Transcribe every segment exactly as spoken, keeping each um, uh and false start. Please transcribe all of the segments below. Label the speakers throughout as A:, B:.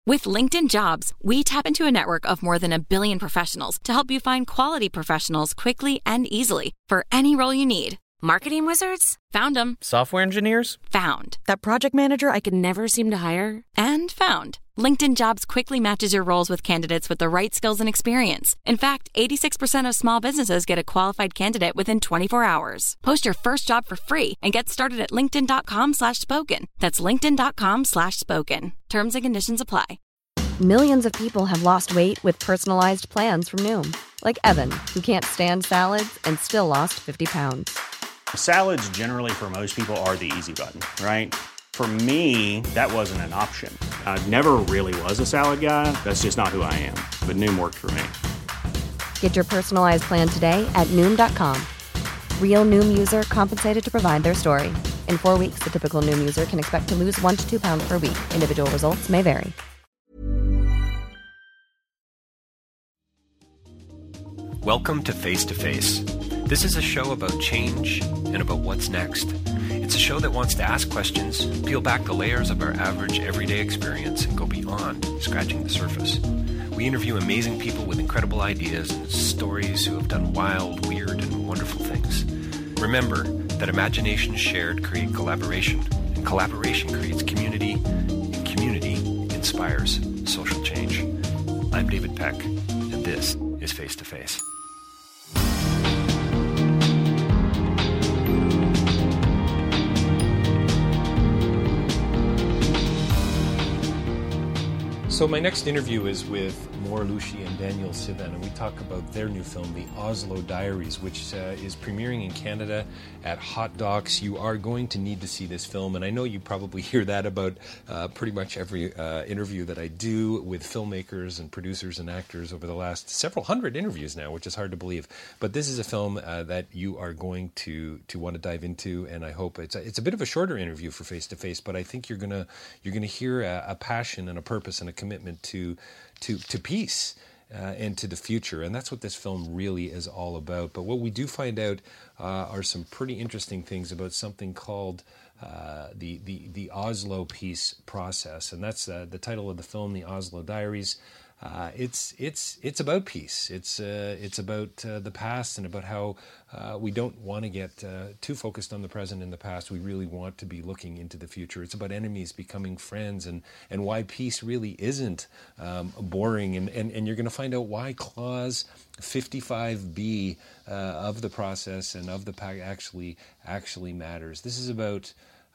A: With LinkedIn Jobs, we tap into a network of more than a billion professionals to help you find quality professionals quickly and easily for any role you need. Marketing wizards? Found them.
B: Software engineers?
A: Found. That project manager I could never seem to hire? And found. LinkedIn Jobs quickly matches your roles with candidates with the right skills and experience. In fact, eighty-six percent of small businesses get a qualified candidate within twenty-four hours. Post your first job for free and get started at linkedin.com slash spoken. That's linkedin.com slash spoken. Terms and conditions apply.
C: Millions of people have lost weight with personalized plans from Noom. Like Evan, who can't stand salads and still lost fifty pounds.
D: Salads generally for most people are the easy button, right? For me, that wasn't an option. I never really was a salad guy. That's just not who I am. But Noom worked for me.
C: Get your personalized plan today at Noom dot com. Real Noom user compensated to provide their story. In four weeks, the typical Noom user can expect to lose one to two pounds per week. Individual results may vary.
E: Welcome to Face to Face. This is a show about change and about what's next. It's a show that wants to ask questions, peel back the layers of our average everyday experience, and go beyond scratching the surface. We interview amazing people with incredible ideas and stories who have done wild, weird, and wonderful things. Remember that imagination shared creates collaboration, and collaboration creates community, and community inspires social change. I'm David Peck, and this is Face to Face. So my next interview is with Mor Lushy and Daniel Sivan, and we talk about their new film, The Oslo Diaries, which uh, is premiering in Canada at Hot Docs. You are going to need to see this film, and I know you probably hear that about uh, pretty much every uh, interview that I do with filmmakers and producers and actors over the last several hundred interviews now, which is hard to believe. But this is a film uh, that you are going to to want to dive into, and I hope it's a, it's a bit of a shorter interview for Face to Face, but I think you're gonna you're gonna hear a, a passion and a purpose and a commitment to to to peace uh, and to the future, and that's what this film really is all about. But what we do find out uh, are some pretty interesting things about something called uh, the the the Oslo peace process, and that's uh, the title of the film, The Oslo Diaries. Uh, it's it's it's about peace. It's uh, it's about uh, the past and about how uh, we don't want to get uh, too focused on the present and the past. We really want to be looking into the future. It's about enemies becoming friends, and, and why peace really isn't um, boring. And, and, and you're going to find out why Clause fifty-five B uh, of the process and of the pact actually actually matters. This is about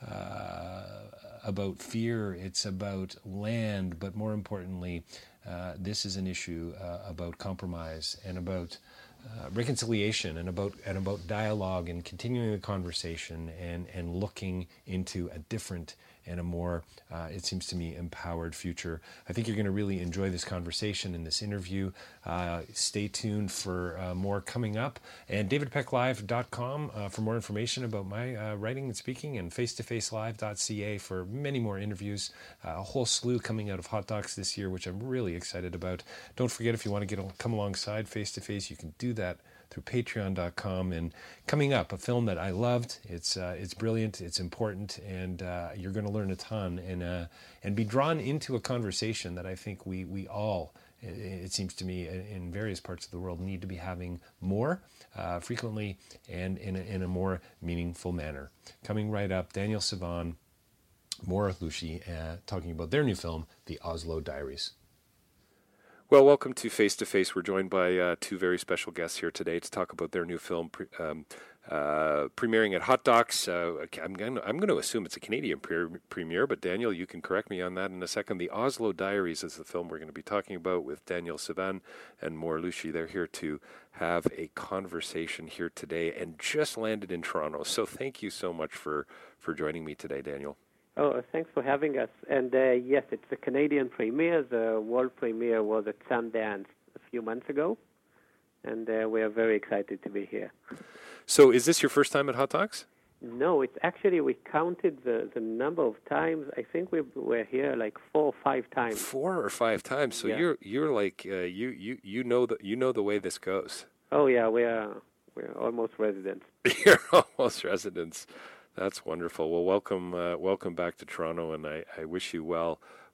E: uh, about fear. It's about land, but more importantly, Uh, this is an issue uh, about compromise and about uh, reconciliation and about and about dialogue and continuing the conversation and, and looking into a different and a more, uh, it seems to me, empowered future. I think you're going to really enjoy this conversation and this interview. Uh, stay tuned for uh, more coming up. And david peck live dot com uh, for more information about my uh, writing and speaking, and face to face live dot c a for many more interviews. Uh, a whole slew coming out of Hot Docs this year, which I'm really excited about. Don't forget, if you want to get come alongside Face to Face, you can do that through patreon dot com. And coming up, a film that I loved. It's uh, it's brilliant, it's important, and uh, you're going to learn a ton and uh, and be drawn into a conversation that I think we we all, it, it seems to me, in various parts of the world, need to be having more uh, frequently and in a, in a more meaningful manner. Coming right up, Daniel Sivan, Mor Lushy, uh, talking about their new film, The Oslo Diaries. Well, welcome to Face to Face. We're joined by uh, two very special guests here today to talk about their new film, pre- um, uh, premiering at Hot Docs. Uh, I'm going I'm going to assume it's a Canadian pre- premiere, but Daniel, you can correct me on that in a second. The Oslo Diaries is the film we're going to be talking about with Daniel Sivan and Mor Lushy. They're here to have a conversation here today and just landed in Toronto. So thank you so much for, for joining me today, Daniel.
F: Oh, thanks for having us. And uh, yes, it's the Canadian premiere. The world premiere was at Sundance a few months ago, and uh, we are very excited to be here.
E: So is this your first time at Hot Docs?
F: No, it's actually, we counted the, the number of times. I think we were here like four or five times.
E: Four or five times. So yeah. you're you're like uh, you you you know the you know the way this goes.
F: Oh yeah, we are we're almost residents.
E: You're almost residents. That's wonderful. Well, welcome, uh, welcome back to Toronto, and I, I wish you well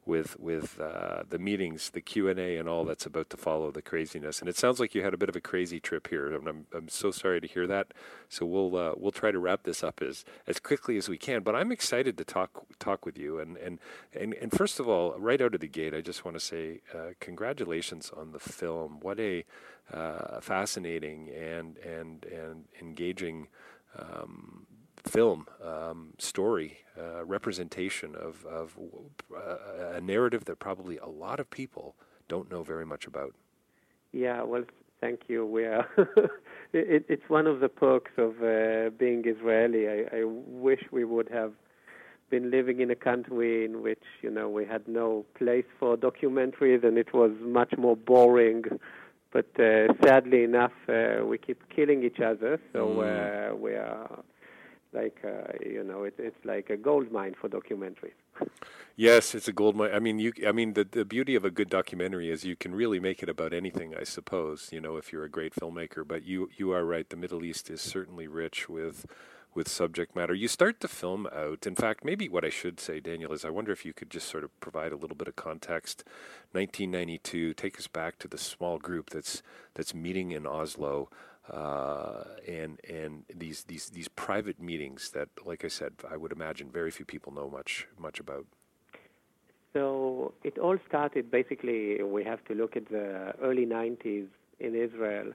E: with with uh, the meetings, the Q and A, and all that's about to follow, the craziness. And it sounds like you had a bit of a crazy trip here, and I'm I'm so sorry to hear that. So we'll uh, we'll try to wrap this up as, as quickly as we can. But I'm excited to talk talk with you. And and, and, and first of all, right out of the gate, I just want to say uh, congratulations on the film. What a uh, fascinating and and and engaging Um, film um, story uh, representation of, of uh, a narrative that probably a lot of people don't know very much about.
F: Yeah, well, thank you. We are it, it's one of the perks of uh, being Israeli. I, I wish we would have been living in a country in which, you know, we had no place for documentaries and it was much more boring. But uh, sadly enough, uh, we keep killing each other, so uh, we are like, uh, you know, it, it's like a gold mine for documentaries.
E: Yes, it's a gold mine. I mean, you. I mean, the the beauty of a good documentary is you can really make it about anything, I suppose. You know, if you're a great filmmaker. But you you are right. The Middle East is certainly rich with with subject matter. You start the film out. In fact, maybe what I should say, Daniel, is I wonder if you could just sort of provide a little bit of context. nineteen ninety-two, take us back to the small group that's that's meeting in Oslo, uh, and and these these these private meetings that, like I said, I would imagine very few people know much much about.
F: So it all started, basically, we have to look at the early nineties in Israel.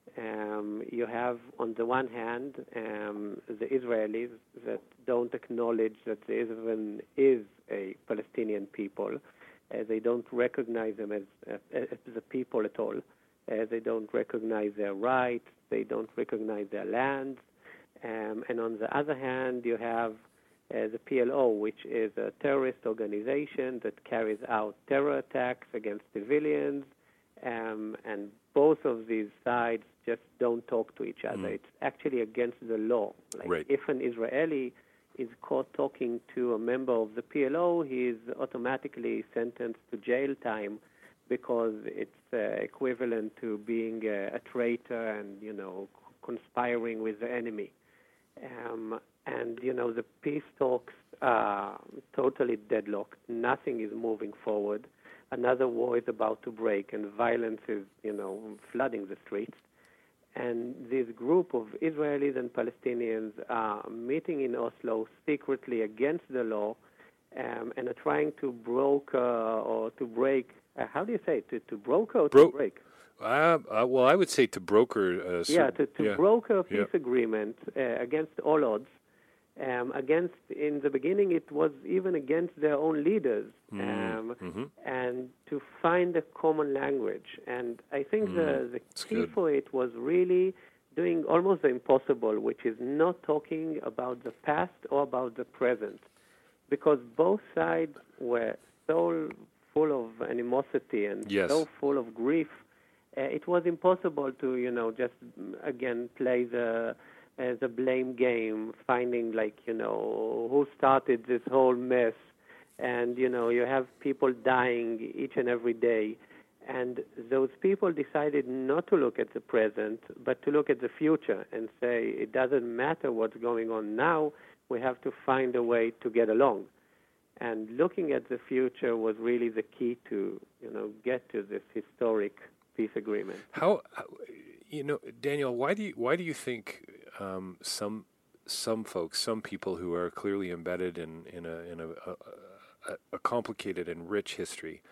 F: Um, you have, on the one hand, um, the Israelis that don't acknowledge that Israel is a Palestinian people. Uh, they don't recognize them as, uh, as a people at all. Uh, they don't recognize their rights. They don't recognize their lands. Um, and on the other hand, you have uh, the P L O, which is a terrorist organization that carries out terror attacks against civilians. Um, and both of these sides just don't talk to each other. Mm. It's actually against the law. Like
E: right.
F: If an Israeli is caught talking to a member of the P L O, he is automatically sentenced to jail time because it's uh, equivalent to being a, a traitor and, you know, conspiring with the enemy. Um, and, you know, the peace talks are totally deadlocked. Nothing is moving forward. Another war is about to break, and violence is, you know, flooding the streets. And this group of Israelis and Palestinians are meeting in Oslo secretly against the law, um, and are trying to broker or to break. Uh, how do you say it? To, to broker or
E: Bro-
F: to break?
E: Uh, uh, well, I would say to broker. Uh,
F: yeah, to, to
E: yeah.
F: broker a peace
E: yeah.
F: agreement uh, against all odds. Um, against, in the beginning, it was even against their own leaders,
E: mm.
F: um,
E: mm-hmm.
F: and to find a common language. And I think mm. the, the key
E: good.
F: for it was really doing almost the impossible, which is not talking about the past or about the present, because both sides were so full of animosity and
E: yes.
F: so full of grief. Uh, it was impossible to, you know, just again play the uh, the blame game, finding like, you know, who started this whole mess, and you know, you have people dying each and every day, and those people decided not to look at the present, but to look at the future and say it doesn't matter what's going on now. We have to find a way to get along. And looking at the future was really the key to, you know, get to this historic peace agreement. How,
E: you know, Daniel, why do you why do you think um, some some folks, some people who are clearly embedded in in a in a, a, a complicated and rich history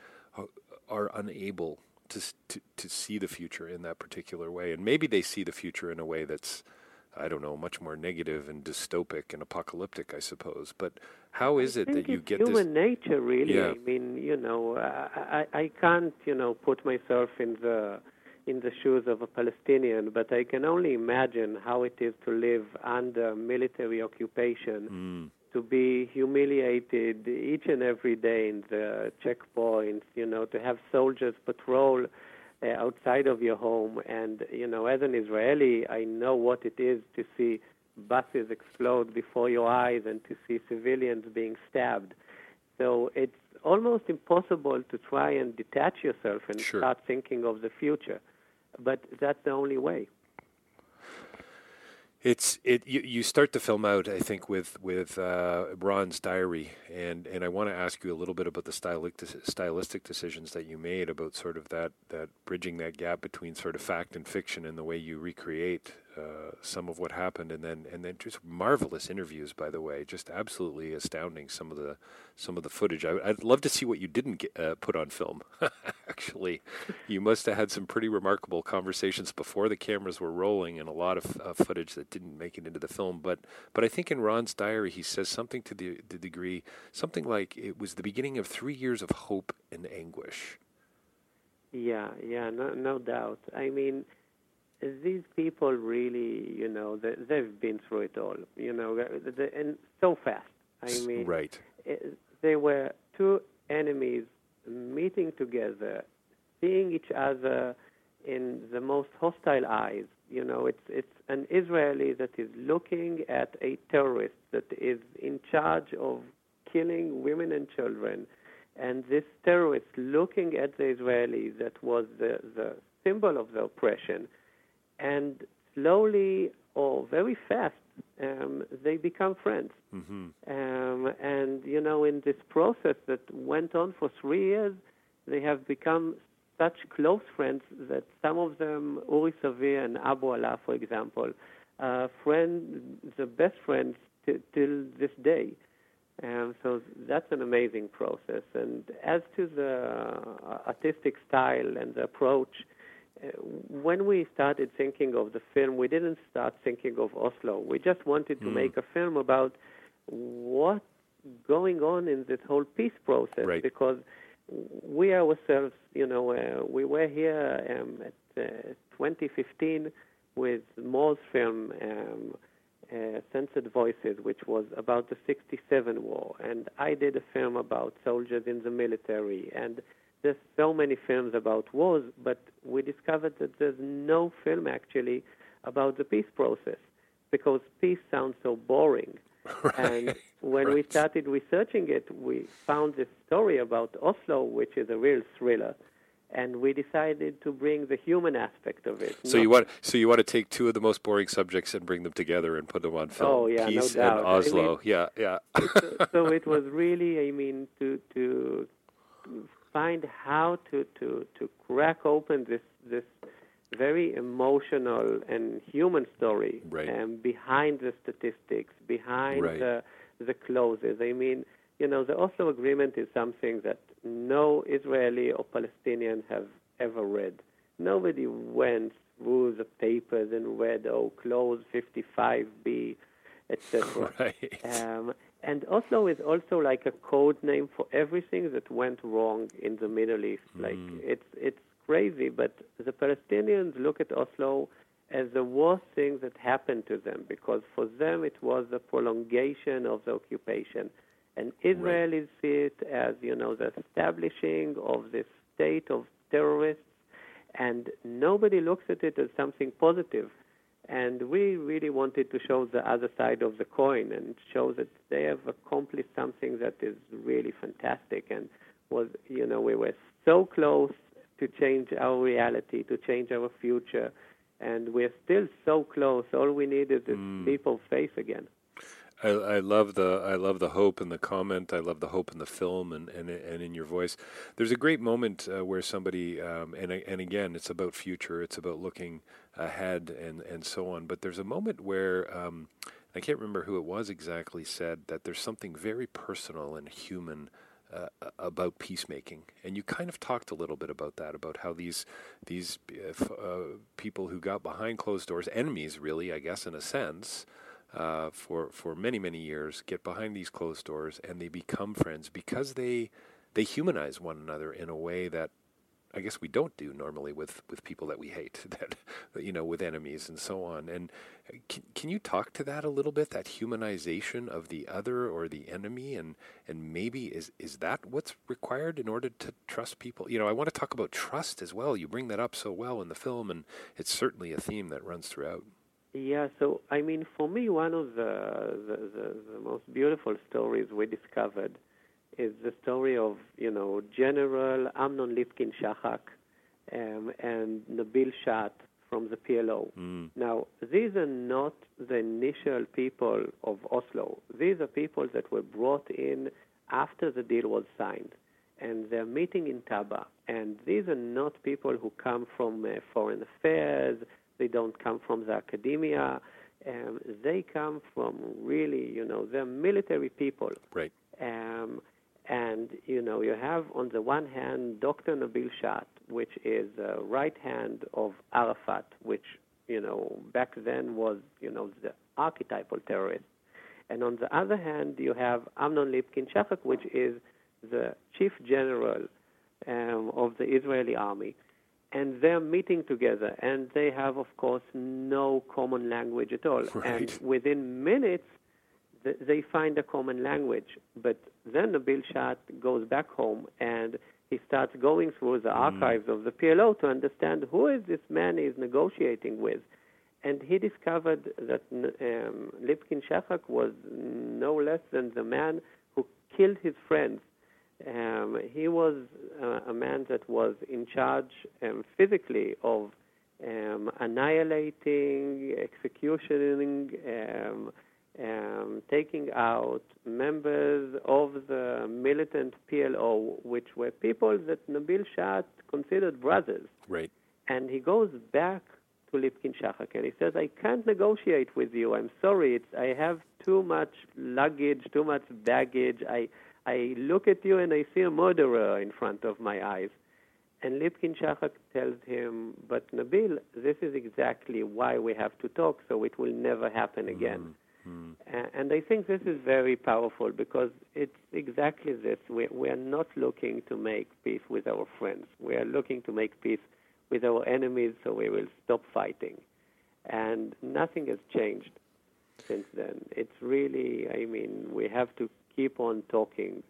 E: are unable to, to to see the future in that particular way, and maybe they see the future in a way that's, I don't know, much more negative and dystopic and apocalyptic, I suppose. But how is
F: I
E: it
F: think
E: that you
F: it's
E: get
F: human
E: this?
F: Human nature, really.
E: Yeah.
F: I mean, you know, I, I I can't, you know, put myself in the in the shoes of a Palestinian, but I can only imagine how it is to live under military occupation,
E: Mm.
F: to be humiliated each and every day in the checkpoints, you know, to have soldiers patrol Uh, outside of your home. And, you know, as an Israeli, I know what it is to see buses explode before your eyes and to see civilians being stabbed. So it's almost impossible to try and detach yourself and
E: sure.
F: start thinking of the future. But that's the only way.
E: It's it. You, you start the film out, I think, with with uh, Ron's diary, and, and I want to ask you a little bit about the stylistic stylistic decisions that you made about sort of that, that bridging that gap between sort of fact and fiction, and the way you recreate uh, some of what happened, and then and then just marvelous interviews, by the way, just absolutely astounding. Some of the some of the footage. I, I'd love to see what you didn't get, uh, put on film. Actually, you must have had some pretty remarkable conversations before the cameras were rolling, and a lot of uh, footage that didn't make it into the film. But but I think in Ron's diary he says something to the, the degree, something like it was the beginning of three years of hope and anguish.
F: Yeah, yeah, no, no doubt. I mean, these people really, you know, they, they've been through it all, you know, they, and so fast. I mean,
E: right.
F: It, they were two enemies meeting together, seeing each other in the most hostile eyes. You know, it's it's an Israeli that is looking at a terrorist that is in charge of killing women and children, and this terrorist looking at the Israeli that was the, the symbol of the oppression, and slowly or very fast, um, they become friends.
E: Mm-hmm.
F: Um, and, you know, in this process that went on for three years, they have become such close friends that some of them, Uri Savir and Abu Allah, for example, uh, friend, the best friends t- till this day. Um, so that's an amazing process. And as to the artistic style and the approach, uh, when we started thinking of the film, we didn't start thinking of Oslo. We just wanted to
E: mm.
F: make a film about what's going on in this whole peace process,
E: right.
F: because we ourselves, you know, uh, we were here um, at uh, twenty fifteen with Moore's film, um, uh, Censored Voices, which was about the sixty-seven war. And I did a film about soldiers in the military. And there's so many films about wars, but we discovered that there's no film actually about the peace process, because peace sounds so boring.
E: Right.
F: And when
E: right.
F: we started researching it, we found this story about Oslo, which is a real thriller, and we decided to bring the human aspect of it.
E: So you want so you want to take two of the most boring subjects and bring them together and put them on film.
F: Oh yeah,
E: Peace
F: no doubt.
E: and Oslo.
F: I mean,
E: yeah, yeah.
F: so, so it was really, I mean, to to find how to, to, to crack open this this very emotional and human story,
E: right.
F: um, behind the statistics, behind
E: right.
F: the the clauses. I mean, you know, the Oslo Agreement is something that no Israeli or Palestinian have ever read. Nobody went through the papers and read, oh, clause fifty-five B, et cetera.
E: Right.
F: Um, and Oslo is also like a code name for everything that went wrong in the Middle East. Mm. Like, it's it's crazy, but the Palestinians look at Oslo as the worst thing that happened to them, because for them it was a prolongation of the occupation. And Israelis right. see it as, you know, the establishing of this state of terrorists, and nobody looks at it as something positive. And we really wanted to show the other side of the coin and show that they have accomplished something that is really fantastic, and was, you know, we were so close to change our reality, to change our future, and we're still so close. All we need is this mm. leap of faith again.
E: I, I love the I love the hope in the comment. I love the hope in the film and, and, and in your voice. There's a great moment uh, where somebody um, and and again, it's about future. It's about looking ahead and, and so on. But there's a moment where um, I can't remember who it was exactly said that there's something very personal and human Uh, about peacemaking, and you kind of talked a little bit about that, about how these these uh, uh, people who got behind closed doors, enemies really, I guess in a sense, uh, for for many many years, get behind these closed doors and they become friends because they they humanize one another in a way that I guess we don't do normally with, with people that we hate, that you know, with enemies and so on. And can, can you talk to that a little bit, that humanization of the other or the enemy, and, and maybe is, is that what's required in order to trust people? You know, I want to talk about trust as well. You bring that up so well in the film, and it's certainly a theme that runs throughout.
F: Yeah, so, I mean, for me, one of the, the, the, the most beautiful stories we discovered is the story of, you know, General Amnon Lipkin Shahak um, and Nabil Shat from the P L O.
E: Mm.
F: Now, these are not the initial people of Oslo. These are people that were brought in after the deal was signed, and they're meeting in Taba. And these are not people who come from uh, foreign affairs. They don't come from the academia. Um, they come from really, you know, they're military people.
E: Right.
F: Um, and, you know, you have on the one hand Doctor Nabil Shat, which is uh, right hand of Arafat, which, you know, back then was, you know, the archetypal terrorist. And on the other hand, you have Amnon Lipkin-Shachak, which is the chief general um, of the Israeli army. And they're meeting together, and they have, of course, no common language at all.
E: Right.
F: And within minutes, th- they find a common language. But then Nabil Shat goes back home, and he starts going through the archives mm. of the P L O to understand who is this man he's negotiating with. And he discovered that um, Lipkin-Shachak was no less than the man who killed his friends. Um, he was uh, a man that was in charge um, physically of um, annihilating, executioning, um, um, taking out members of the militant P L O, which were people that Nabil Shat considered brothers.
E: Right.
F: And he goes back to Lipkin-Shachak and he says, I can't negotiate with you. I'm sorry. It's, I have too much luggage, too much baggage. I... I look at you and I see a murderer in front of my eyes. And Lipkin-Shachak tells him, but Nabil, this is exactly why we have to talk, so it will never happen again. Mm-hmm. Uh, and I think this is very powerful because it's exactly this. We, we are not looking to make peace with our friends. We are looking to make peace with our enemies so we will stop fighting. And nothing has changed since then. It's really, I mean, we have to keep on talking.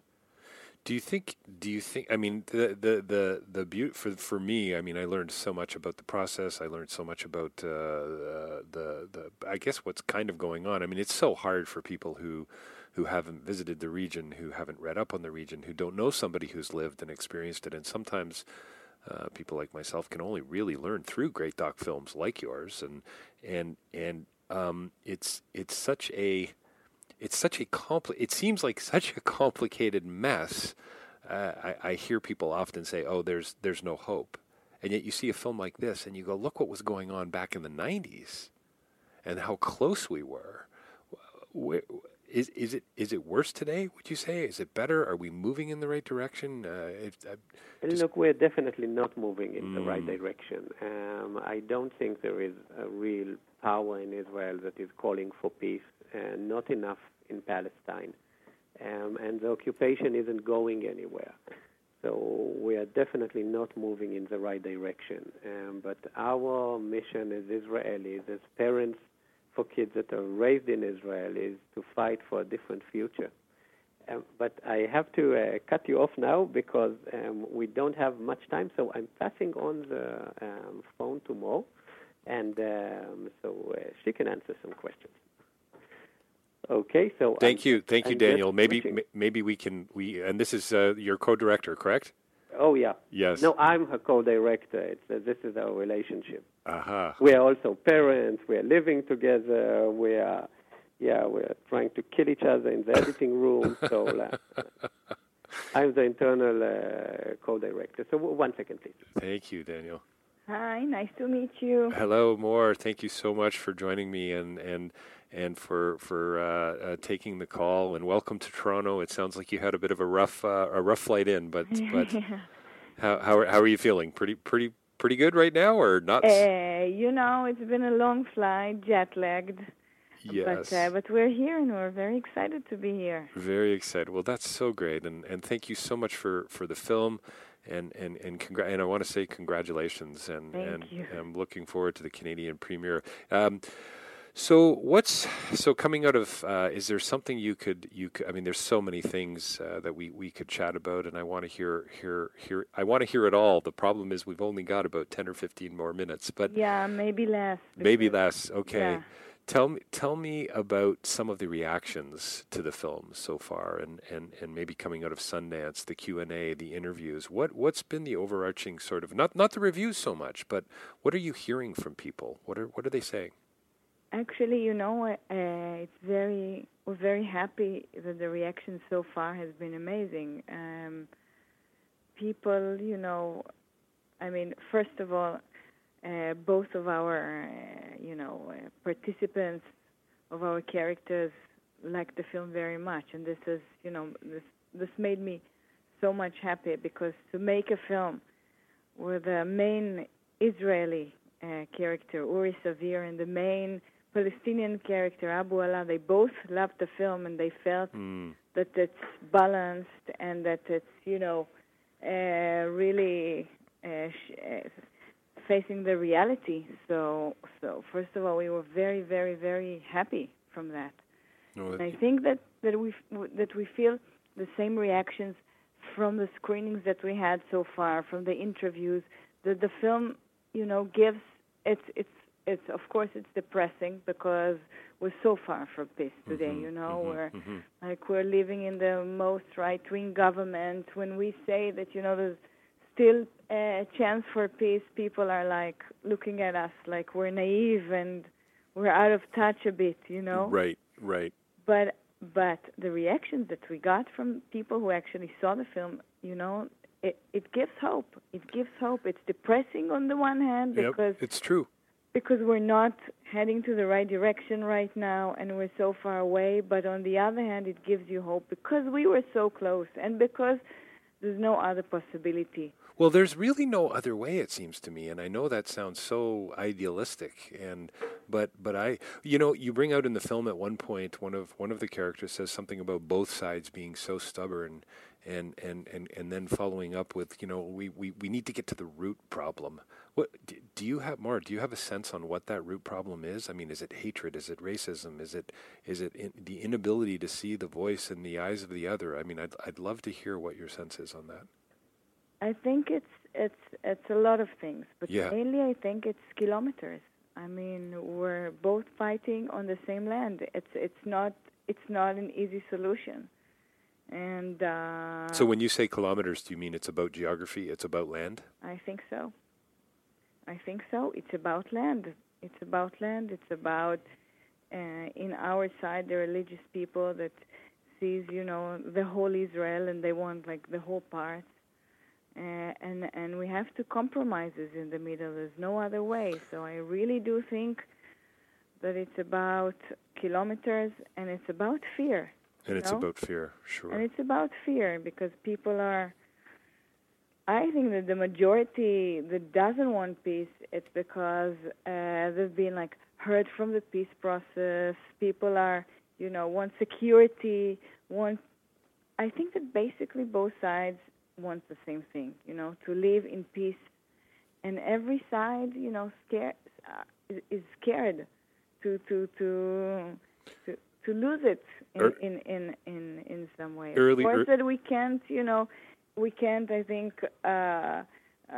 E: Do you think? Do you think? I mean, the the the the beauty for for me. I mean, I learned so much about the process. I learned so much about uh, uh, the the. I guess what's kind of going on. I mean, it's so hard for people who who haven't visited the region, who haven't read up on the region, who don't know somebody who's lived and experienced it. And sometimes uh, people like myself can only really learn through great doc films like yours. And and and um, it's it's such a It's such a compli- It seems like such a complicated mess. Uh, I, I hear people often say, "Oh, there's there's no hope," and yet you see a film like this, and you go, "Look what was going on back in the nineties, and how close we were." Where, is is it is it worse today? Would you say? Is it better? Are we moving in the right direction? Uh, it, uh, just...
F: Look, we're definitely not moving in mm. the right direction. Um, I don't think there is a real power in Israel that is calling for peace. And not enough in Palestine. Um, and the occupation isn't going anywhere. So we are definitely not moving in the right direction. Um, but our mission as Israelis, as parents for kids that are raised in Israel, is to fight for a different future. Um, but I have to uh, cut you off now because um, we don't have much time. So I'm passing on the um, phone to Mo, and um, so uh, she can answer some questions. Okay, so
E: thank
F: I'm,
E: you, thank
F: I'm
E: you, Daniel. Maybe,
F: switching.
E: maybe we can we and this is uh, your co-director, correct?
F: Oh yeah.
E: Yes.
F: No, I'm her co-director. It's uh, this is our relationship.
E: Aha. Uh-huh.
F: We are also parents. We are living together. We are, yeah, we are trying to kill each other in the editing room. So uh, I'm the internal uh, co-director. So w- one second, please.
E: Thank you, Daniel.
B: Hi, nice to meet you.
E: Hello, Mor. Thank you so much for joining me and and. and for for uh, uh, taking the call, and welcome to Toronto. It sounds like you had a bit of a rough uh, a rough flight in, but but how how are, how are you feeling? Pretty pretty pretty good right now, or not?
B: Uh, you know, it's been a long flight, jet lagged.
E: Yes,
B: but uh, but we're here, and we're very excited to be here.
E: Very excited. Well, that's so great, and and thank you so much for, for the film. And and and, congr- and I want to say congratulations, and
B: thank
E: and
B: you.
E: I'm looking forward to the Canadian premiere. Um, So what's so coming out of? Uh, is there something you could you? Could, I mean, there's so many things uh, that we, we could chat about, and I want to hear hear hear. I want to hear it all. The problem is we've only got about ten or fifteen more minutes, but
B: yeah, maybe less.
E: Maybe less. Okay.
B: Yeah.
E: Tell me, tell me about some of the reactions to the film so far, and, and, and maybe coming out of Sundance, the Q and A, the interviews. What what's been the overarching sort of not not the reviews so much, but what are you hearing from people? What are what are they saying?
B: Actually, you know, uh, it's very we're very happy that the reaction so far has been amazing. Um, people, you know, I mean, first of all. Uh, both of our, uh, you know, uh, participants of our characters liked the film very much, and this is, you know, this this made me so much happy, because to make a film where the main Israeli uh, character Uri Savir and the main Palestinian character Abu Ala, they both loved the film, and they felt mm. that it's balanced and that it's, you know, uh, really. Uh, sh- uh, facing the reality. So, so first of all, we were very, very, very happy from that. No, and I think that, that we that we feel the same reactions from the screenings that we had so far, from the interviews. That the film, you know, gives it's it's it's of course it's depressing, because we're so far from peace today. Mm-hmm, you know, mm-hmm, we're mm-hmm. like we're living in the most right-wing government. When we say that, you know, there's still a chance for peace, people are like looking at us like we're naive and we're out of touch a bit, you know?
E: Right, right.
B: But but the reactions that we got from people who actually saw the film, you know, it, it gives hope. It gives hope. It's depressing on the one hand, because
E: yep, it's true.
B: Because we're not heading to the right direction right now, and we're so far away. But on the other hand, it gives you hope, because we were so close, and because there's no other possibility.
E: Well, there's really no other way, it seems to me, and I know that sounds so idealistic. And but but I, you know, you bring out in the film at one point, one of one of the characters says something about both sides being so stubborn, and and, and, and then following up with, you know, we, we, we need to get to the root problem. What do you have, Mar? Do you have a sense on what that root problem is? I mean, is it hatred? Is it racism? Is it is it in, the inability to see the voice in the eyes of the other? I mean, I'd I'd love to hear what your sense is on that.
B: I think it's it's it's a lot of things, but
E: yeah.
B: mainly I think it's kilometers. I mean, we're both fighting on the same land. It's it's not it's not an easy solution. And uh,
E: so, when you say kilometers, do you mean it's about geography? It's about land?
B: I think so. I think so. It's about land. It's about land. It's about uh, in our side, the religious people that sees, you know, the whole Israel, and they want like the whole part. Uh, and and we have to compromises in the middle. There's no other way. So I really do think that it's about kilometers, and it's about fear.
E: And it's
B: know?
E: about fear, sure.
B: And it's about fear, because people are, I think that the majority that doesn't want peace, it's because uh, they've been like hurt from the peace process. People are, you know, want security, want, I think that basically both sides want the same thing, you know, to live in peace. And every side, you know, scared, uh, is scared to to to to, to lose it in, er, in, in, in, in some way.
E: Early,
B: of course,
E: er,
B: that we can't, you know, we can't, I think, uh, uh,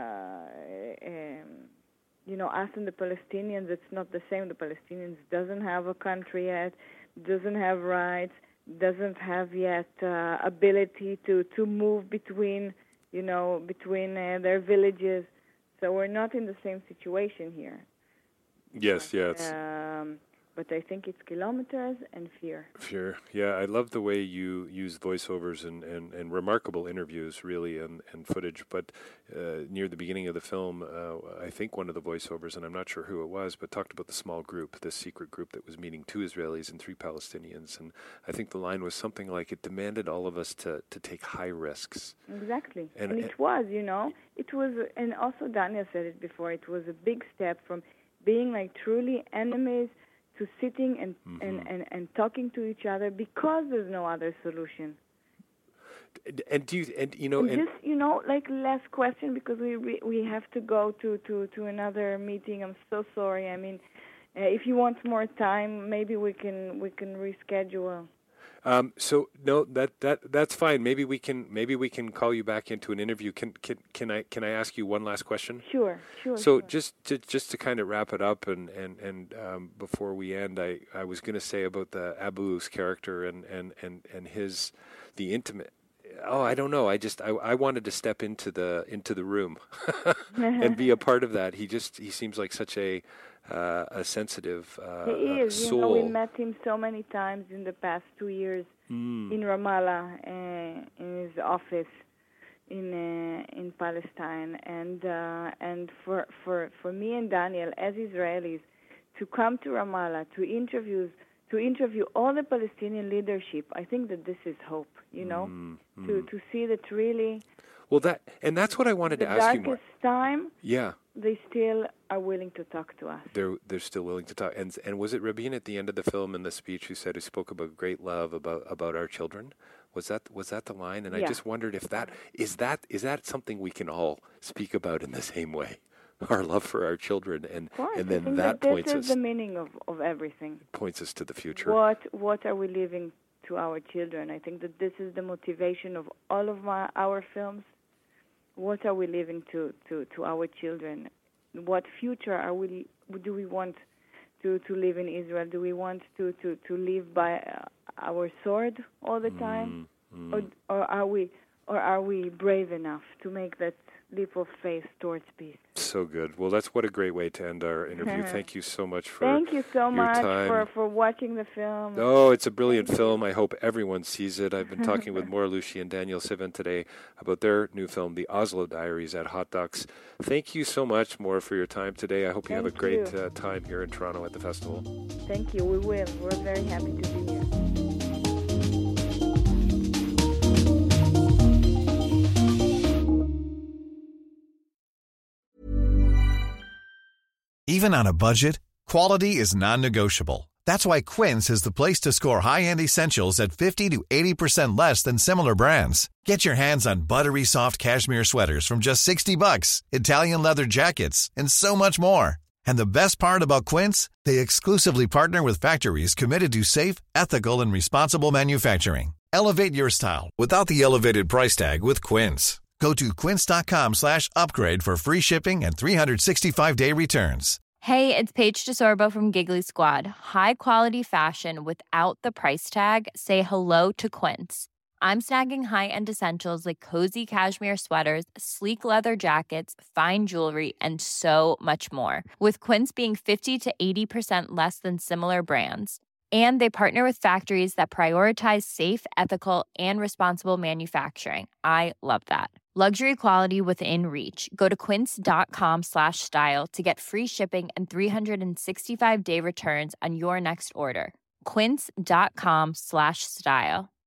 B: um, you know, us and the Palestinians, it's not the same. The Palestinians doesn't have a country yet, doesn't have rights, doesn't have yet uh, ability to, to move between, you know, between uh, their villages. So we're not in the same situation here.
E: Yes,
B: but,
E: yes.
B: Um, but I think it's kilometers and fear.
E: Fear, yeah. I love the way you use voiceovers and, and, and remarkable interviews, really, and, and footage. But uh, near the beginning of the film, uh, I think one of the voiceovers, and I'm not sure who it was, but talked about the small group, this secret group that was meeting two Israelis and three Palestinians. And I think the line was something like, it demanded all of us to, to take high risks.
B: Exactly. And,
E: and
B: it and was, you know, it was, and also Daniel said it before, it was a big step from being like truly enemies to sitting and, mm-hmm. and, and, and talking to each other, because there's no other solution.
E: And, and do you, and you know,
B: and
E: and
B: just, you know, like last question, because we we, we have to go to, to, to another meeting. I'm so sorry. I mean, uh, if you want more time, maybe we can we can reschedule.
E: Um, so no, that, that that's fine. Maybe we can maybe we can call you back into an interview. Can can can I can I ask you one last question?
B: Sure, sure.
E: So
B: sure.
E: just to just to kind of wrap it up, and and and um, before we end, I, I was going to say about the Abu's character and, and, and, and his the intimate. Oh, I don't know. I just I, I wanted to step into the into the room and be a part of that. He just he seems like such a uh, a sensitive uh,
B: he is.
E: soul.
B: You know, we met him so many times in the past two years
E: mm.
B: in Ramallah, uh, in his office in uh, in Palestine, and uh, and for for for me and Daniel as Israelis to come to Ramallah to interviews. To interview all the Palestinian leadership, I think that this is hope, you know,
E: mm, mm.
B: to to see that really.
E: Well, that and that's what I wanted to ask you more.
B: The darkest time,
E: yeah,
B: they still are willing to talk to us.
E: They're they're still willing to talk. And and was it Rabin at the end of the film in the speech who said, who spoke about great love about about our children? Was that was that the line? And
B: yeah.
E: I just wondered if that is that is that something we can all speak about in the same way. Our love for our children, and, and then that,
B: that
E: points
B: this
E: us.
B: This is the meaning of, of everything.
E: Points us to the future.
B: What what are we leaving to our children? I think that this is the motivation of all of my, our films. What are we leaving to, to, to our children? What future are we do we want to, to live in Israel? Do we want to, to, to live by uh, our sword all the time,
E: mm, mm.
B: or or are we or are we brave enough to make that leap of faith towards peace?
E: So good. Well, that's what a great way to end our interview. Thank you so much for
B: Thank you so
E: your
B: much
E: time.
B: for, for watching the film.
E: Oh, it's a brilliant film. I hope everyone sees it. I've been talking with Mor Lushi and Daniel Sivan today about their new film, The Oslo Diaries, at Hot Docs. Thank you so much, Mor, for your time today. I hope you
B: Thank
E: have a great
B: you.
E: uh, time here in Toronto at the festival.
B: Thank you. We will. We're very happy to be here.
G: Even on a budget, quality is non-negotiable. That's why Quince is the place to score high-end essentials at fifty to eighty percent less than similar brands. Get your hands on buttery soft cashmere sweaters from just sixty bucks, Italian leather jackets, and so much more. And the best part about Quince, they exclusively partner with factories committed to safe, ethical, and responsible manufacturing. Elevate your style without the elevated price tag with Quince. Go to quince.com slash upgrade for free shipping and three sixty-five day returns.
H: Hey, it's Paige DeSorbo from Giggly Squad. High quality fashion without the price tag. Say hello to Quince. I'm snagging high-end essentials like cozy cashmere sweaters, sleek leather jackets, fine jewelry, and so much more. With Quince being fifty to eighty percent less than similar brands. And they partner with factories that prioritize safe, ethical, and responsible manufacturing. I love that. Luxury quality within reach. Go to quince.com slash style to get free shipping and three sixty-five day returns on your next order. Quince.com slash style.